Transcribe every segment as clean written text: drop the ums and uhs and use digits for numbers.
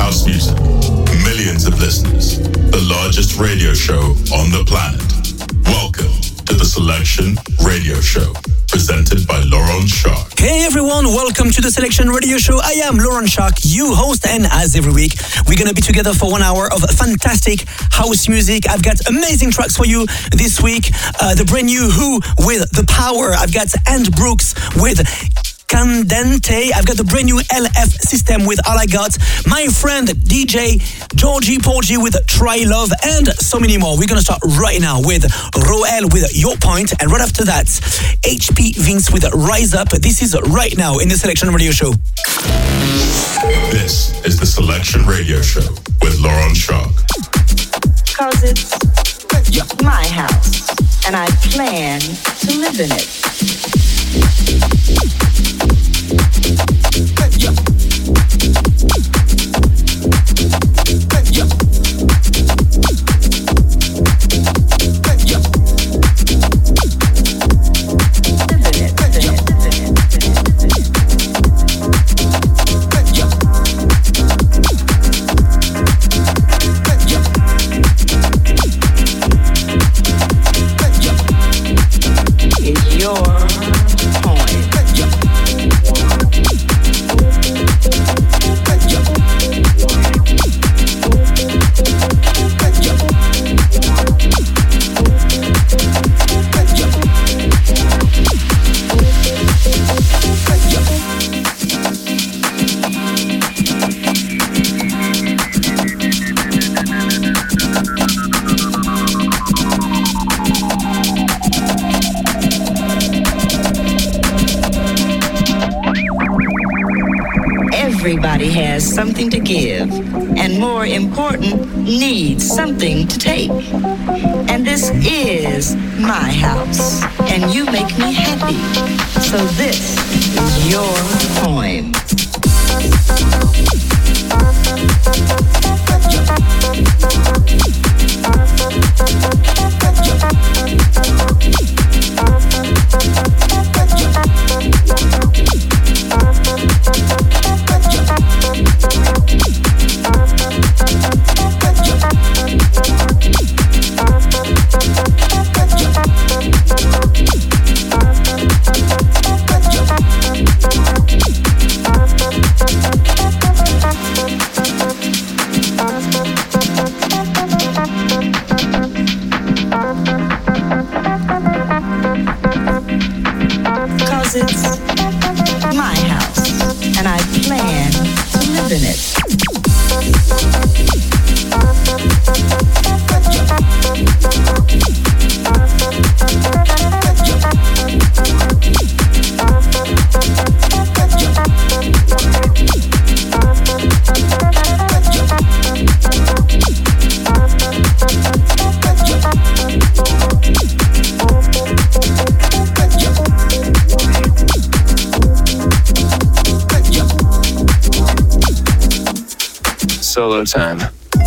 house music, millions of listeners, the largest radio show on the planet. Welcome to the Selection Radio Show, presented by Laurent Shark. Hey everyone, welcome to the Selection Radio Show. I am Laurent Shark, you host, and as every week, we're gonna be together for 1 hour of fantastic house music. I've got amazing tracks for you this week. The brand new Who with The Power. I've got And Brooks with Candente. I've got the brand new LF System with All I Got. My friend DJ Georgie Porgy with Try Love, and so many more. We're going to start right now with Roel with Your Point, and right after that, HP Vince with Rise Up. This is right now in the Selection Radio Show. This is the Selection Radio Show with Laurent Shark. Because it's my house, and I plan to live in it. Everybody has something to give, and more important, needs something to take. And this is my house, and you make me happy. So this is your poem. Solo time.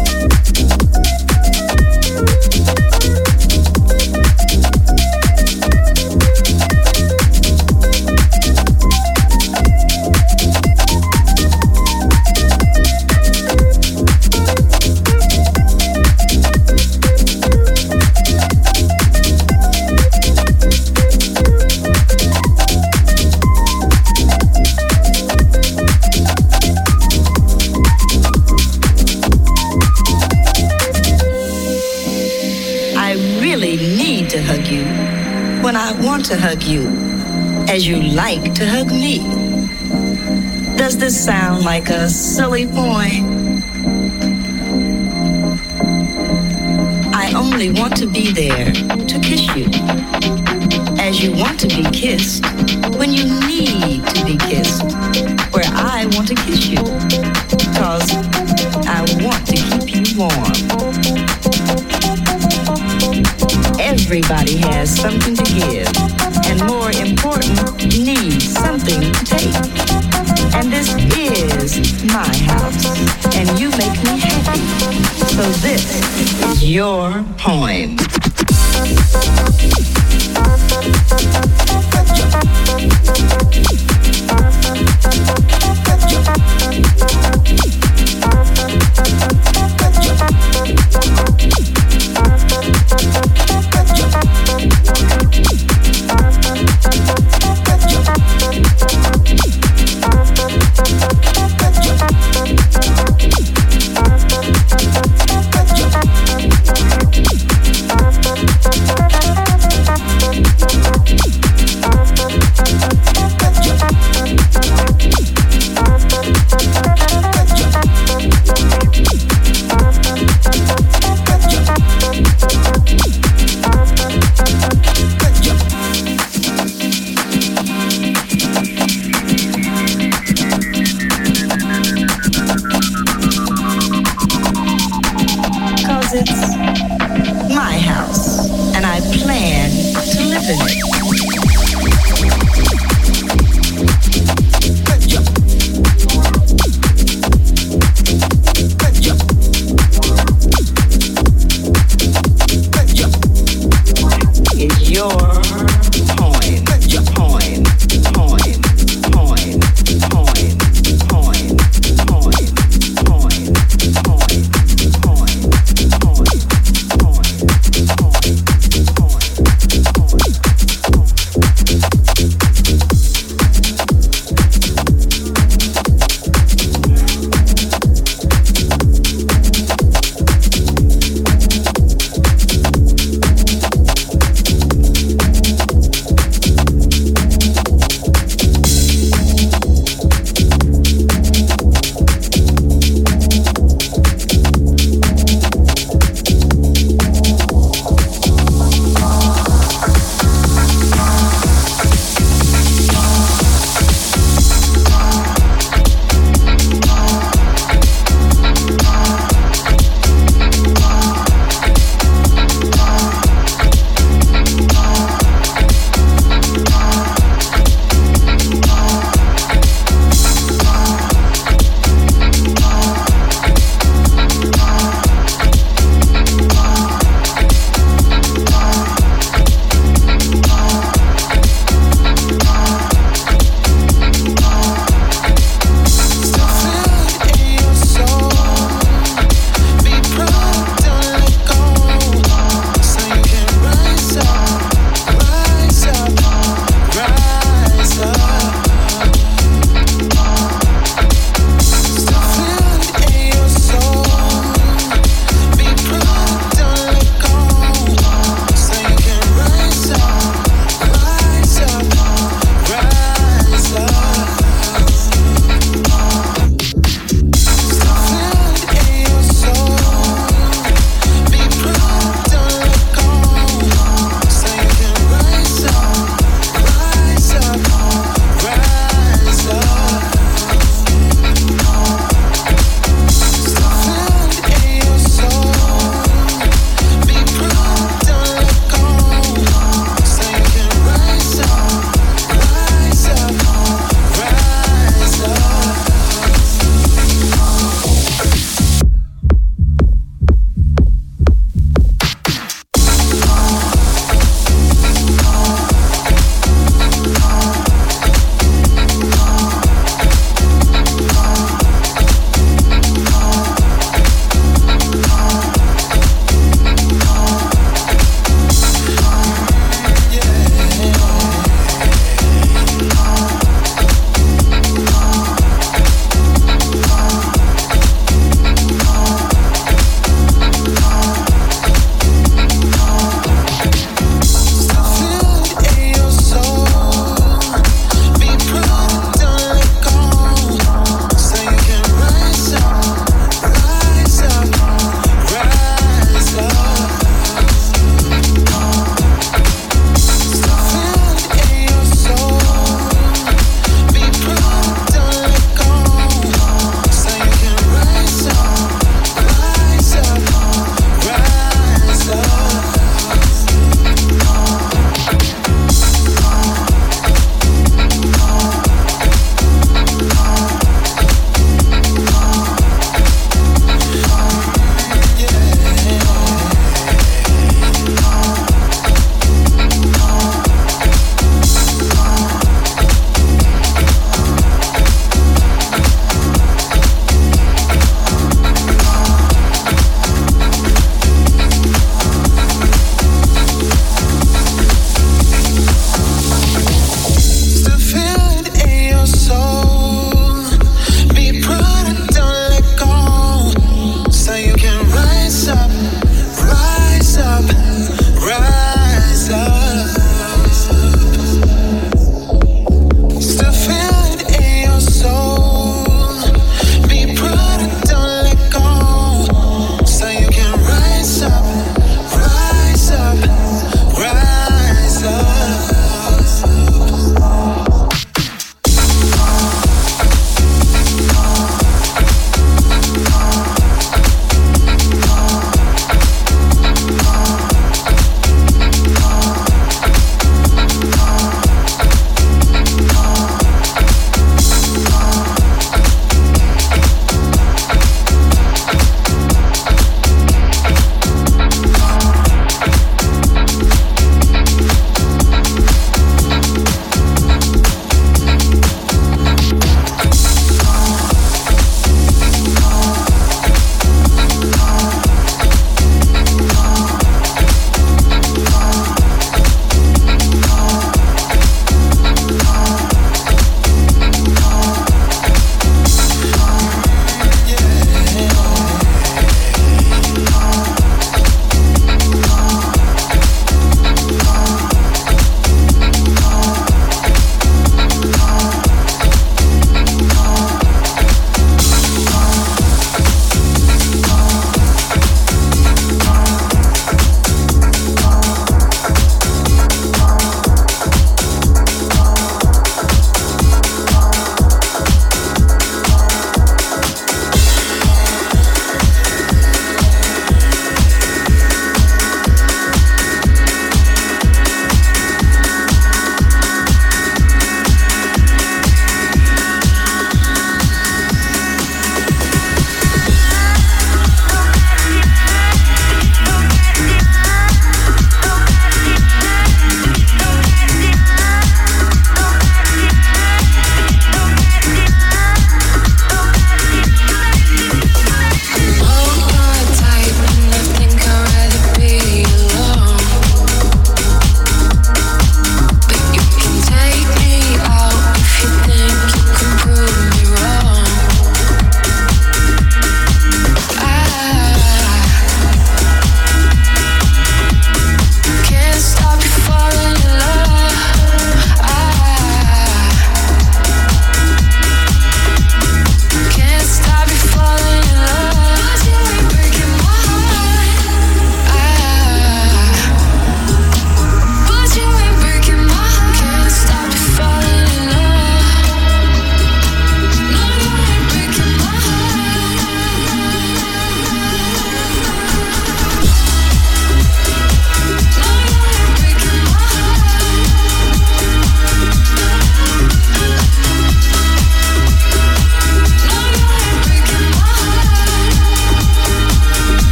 To hug you as you like to hug me. Does this sound like a silly poem? I only want to be there to kiss you as you want to be kissed when you need to be kissed, where I want to kiss you, 'cause I want to keep you warm. Everybody has something to give, and more important, needs something to take. And this is my house, and you make me happy. So this is your poem.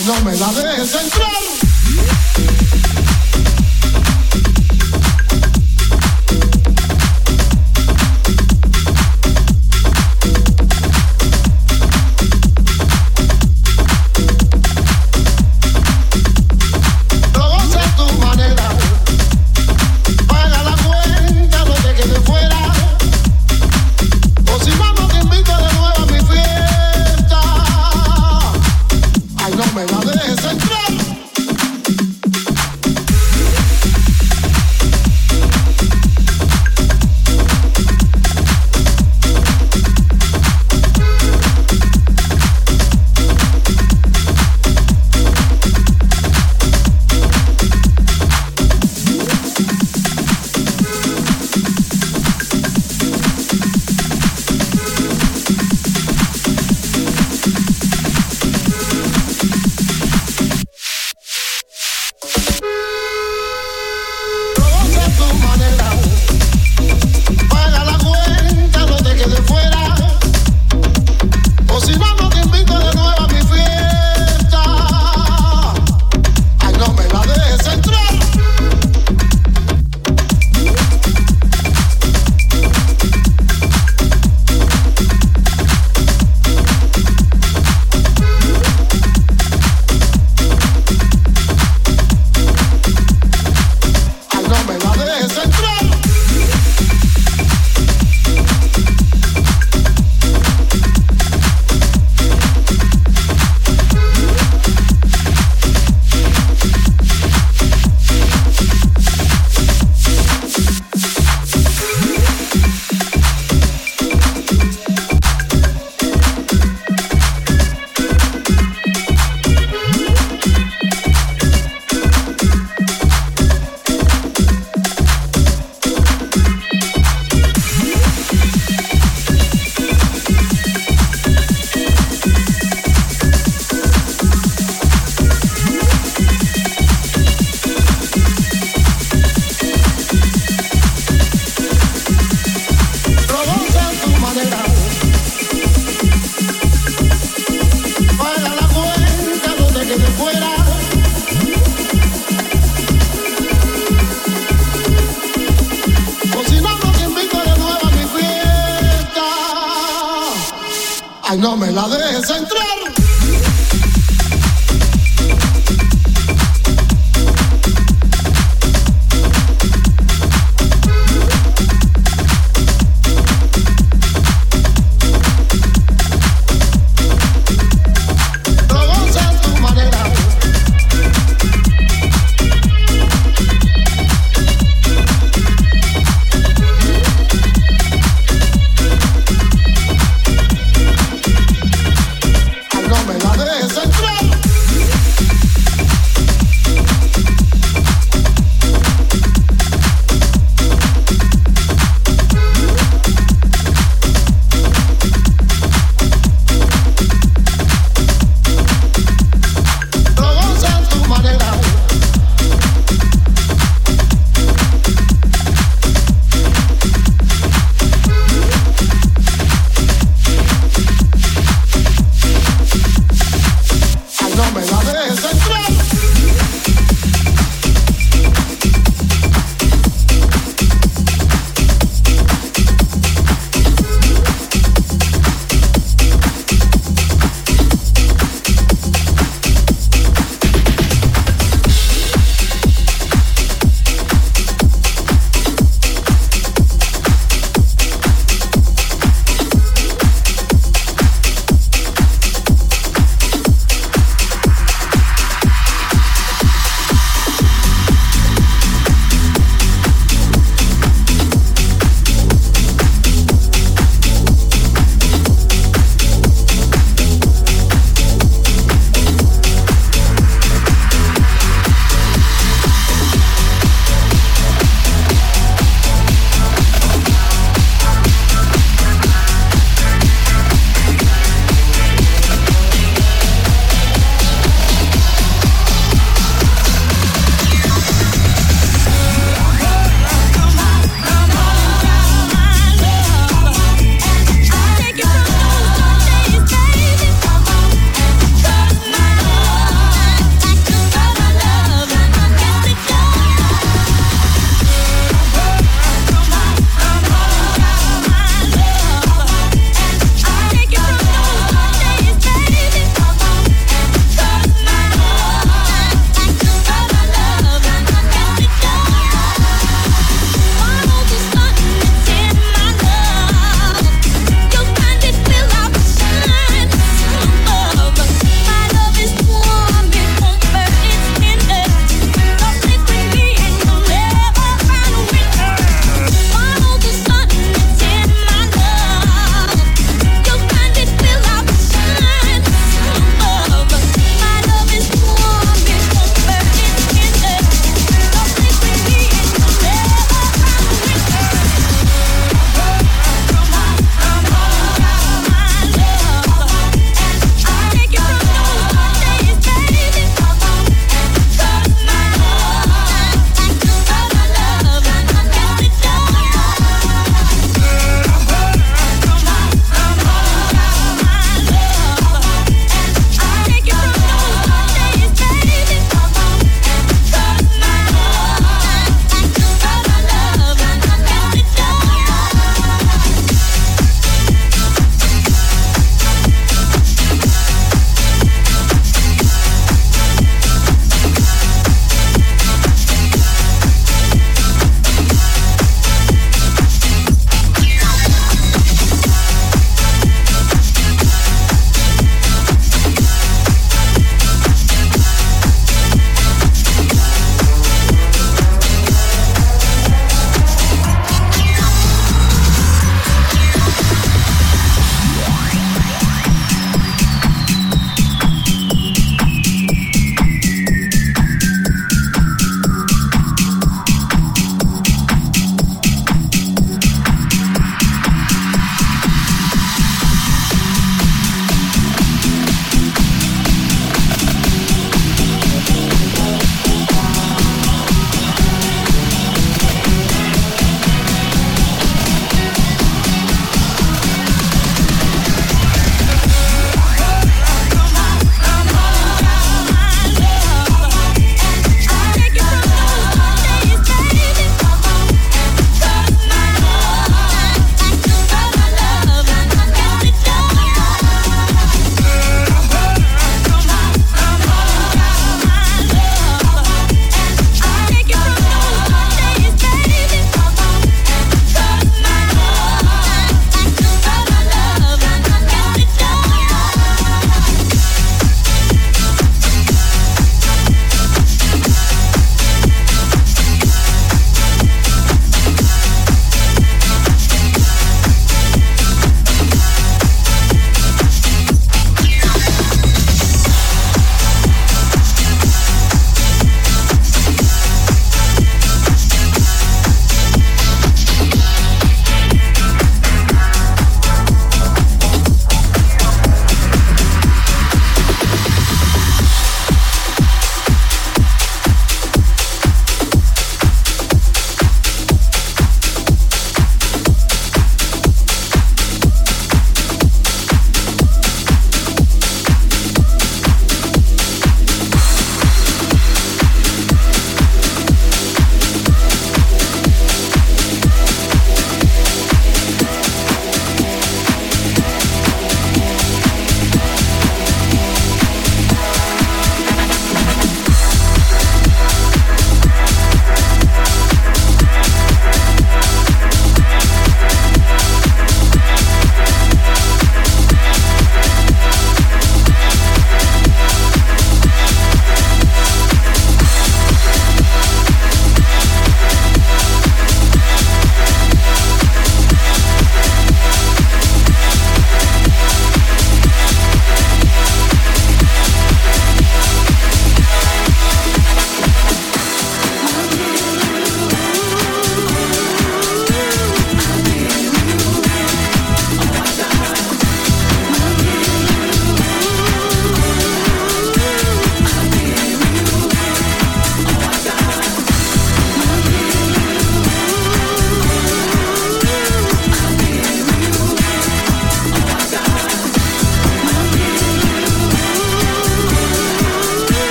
Ay, no me la dejes entrar. Ay, no me la dejes entrar.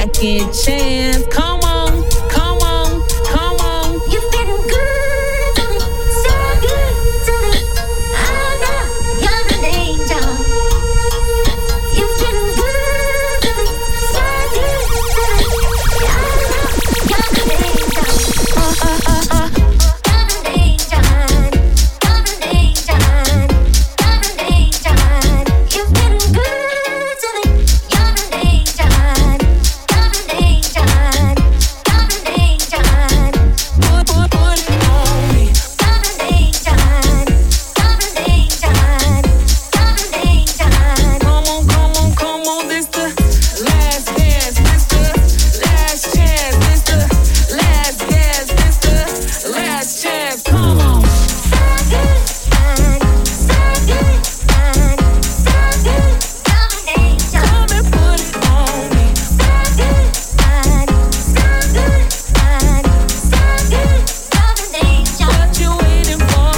second chance. Come on, come on, come on. You've been good to me, so good to me. I know you're an angel. You've been good to me, so good to me. I know you're an angel. You're an angel. You're an angel. You're an angel. You've been good to me. You're an angel. You're an angel. You're an angel. Put it on me. You're an angel. You're an angel. You're an angel. Come on, this the last dance, this the last chance, this the last dance, this the last chance. Come on. Come and put it on me. What you waiting for?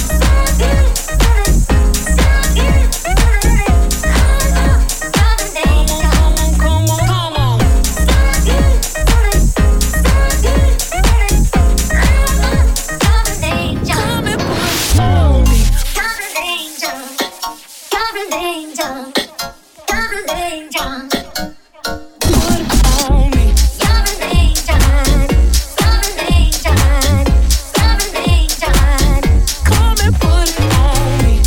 Come on. Come and put it on me. Put it on me. Come and put it on me.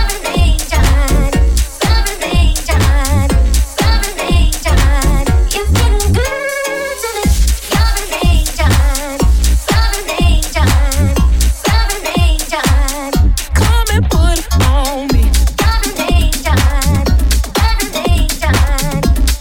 Come and put it on me.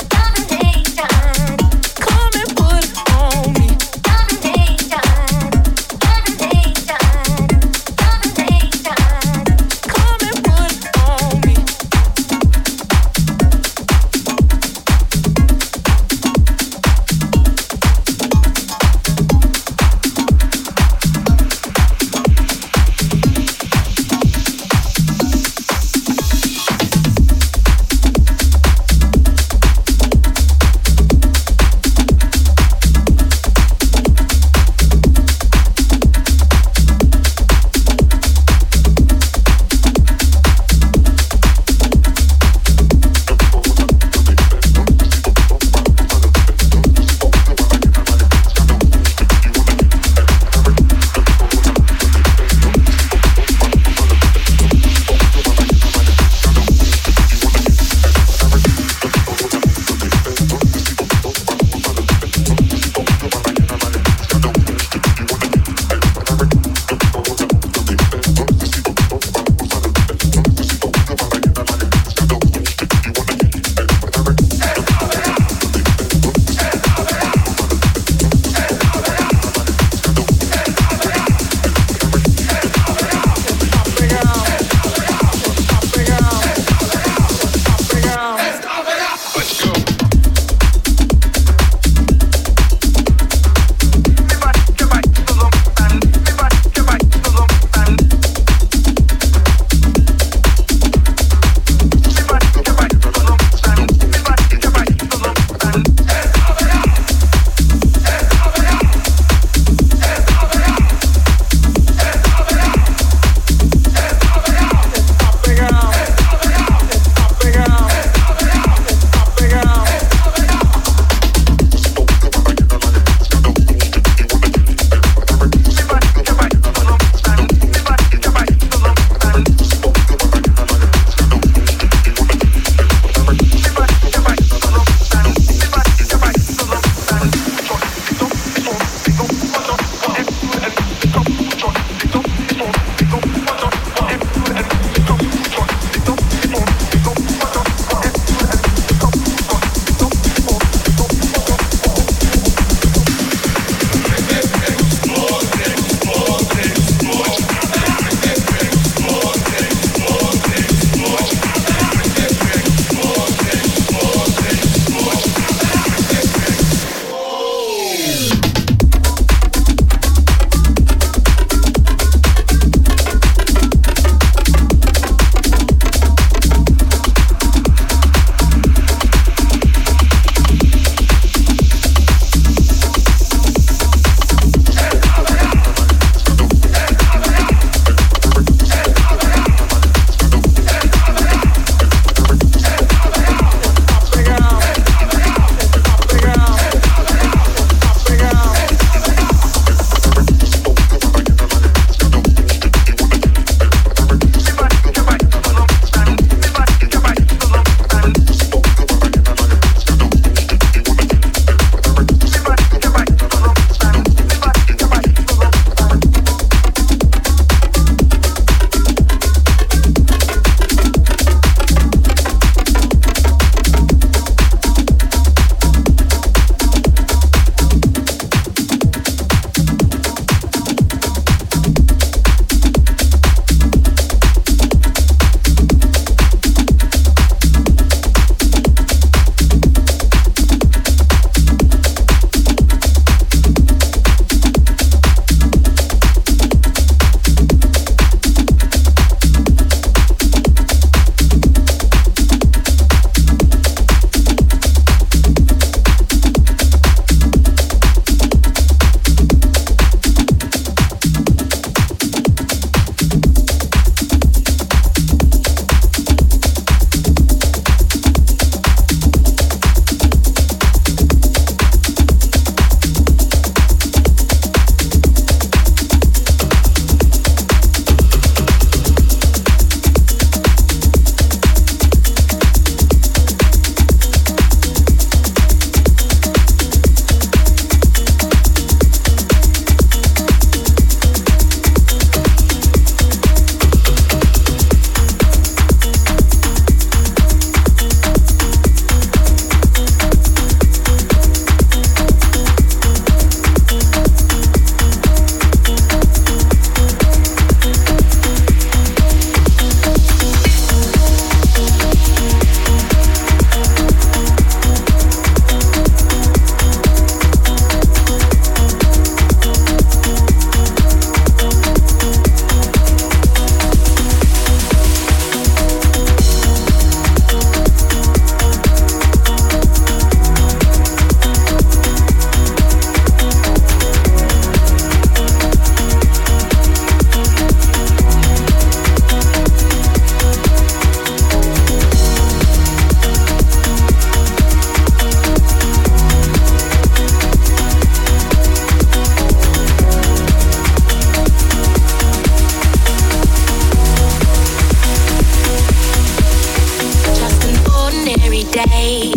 day.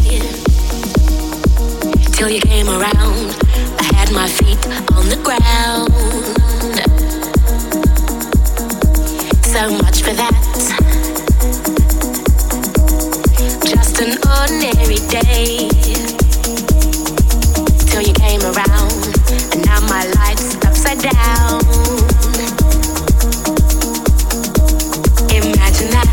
Till you came around, I had my feet on the ground. So much for that. Just an ordinary day. Till you came around, and now my life's upside down. Imagine that.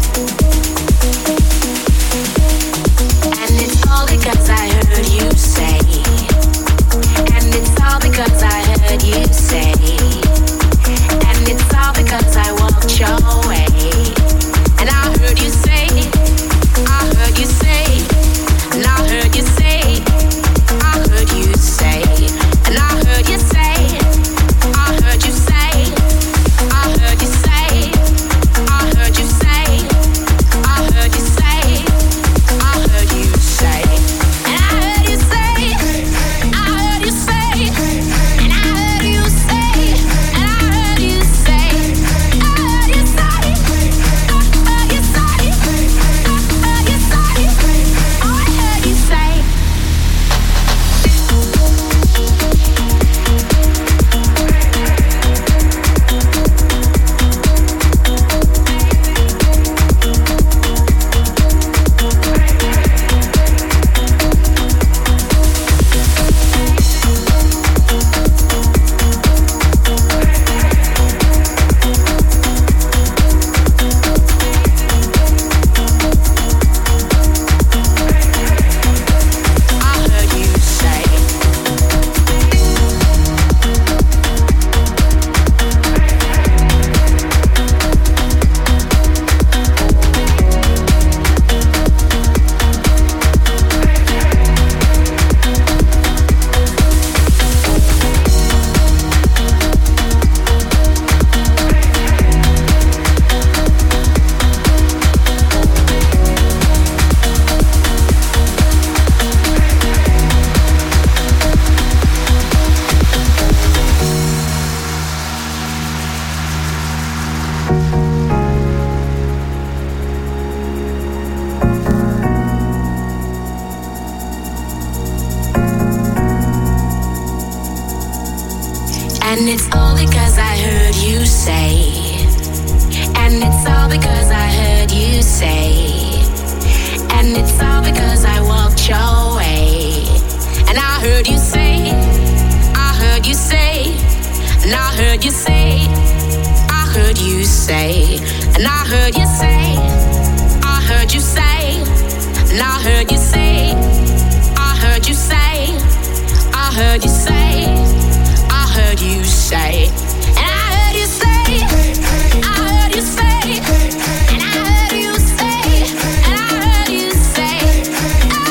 And it's all because I heard you say. And it's all because I heard you say. And it's all because I walked your way. And I heard you say, I heard you say, and I heard you say, I heard you say, and I heard you say, I heard you say, I heard you say, I heard you say, I heard you say, I heard you say, and I heard you say, I heard you say, and I heard you say, and I heard you say, I heard you say, I heard you say, I heard you say, oh, I heard you say. And it's all because I heard you say. And it's all because I heard you say. And it's all because I walked your way. And I heard you say, I heard you say, and I heard you say, I heard you say, and I heard you say, I heard you say, and I heard you say, I heard you say, I heard you say, I heard you say, and I heard you say, I heard you say, and I heard you say, and I heard you say, I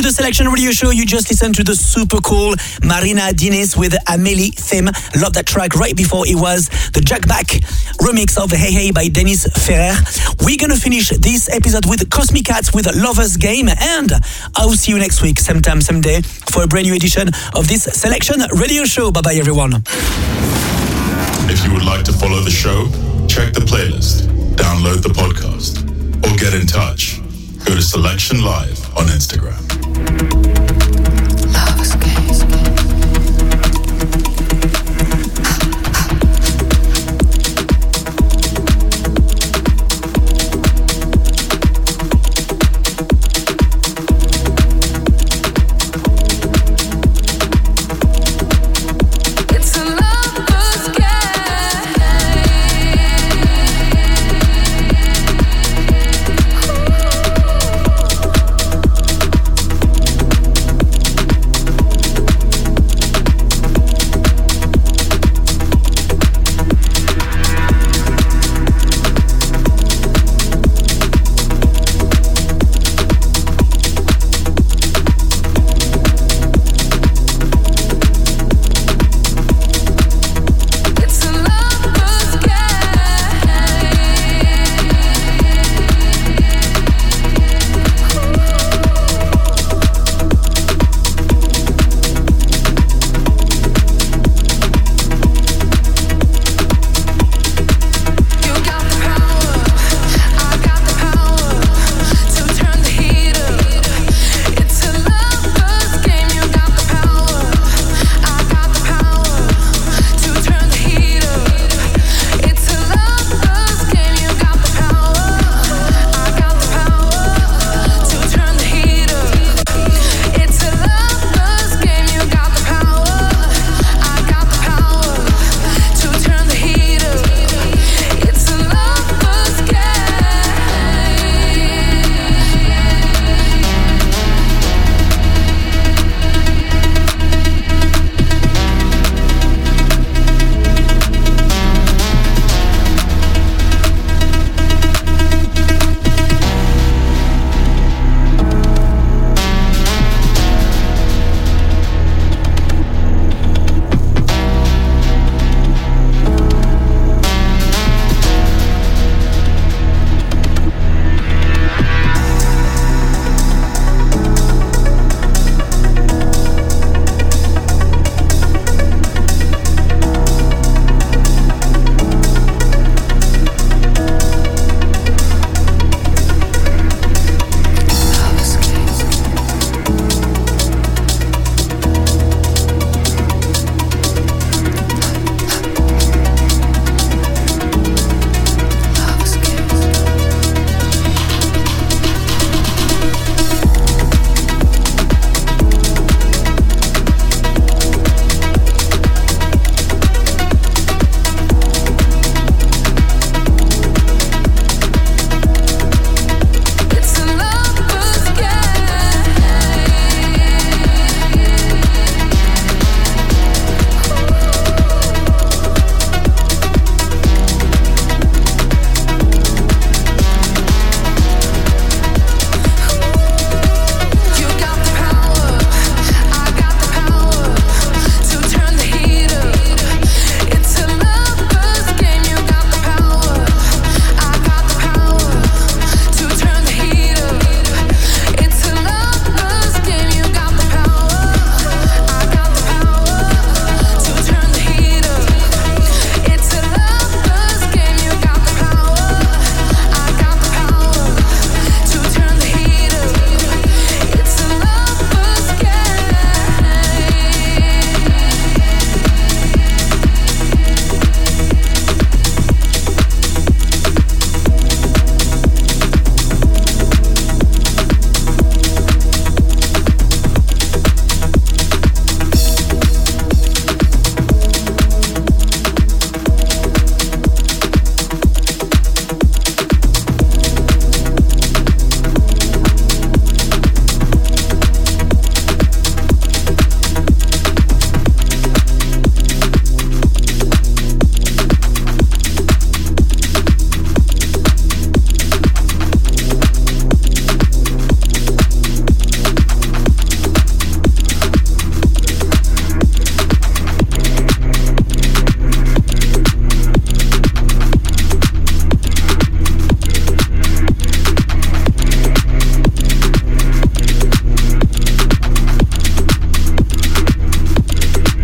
the Selection Radio Show. You just listened to the super cool Marina Diniz with Amélie Theme. Love that track. Right before it was the Jack Back remix of Hey Hey by Dennis Ferrer. We're gonna finish this episode with Cosmic Cats with Lover's Game, and I'll see you next week, same time, same day, for a brand new edition of this Selection Radio Show. Bye bye, everyone. If you would like to follow the show, check the playlist, download the podcast, or get in touch. Go to Selection Live on Instagram.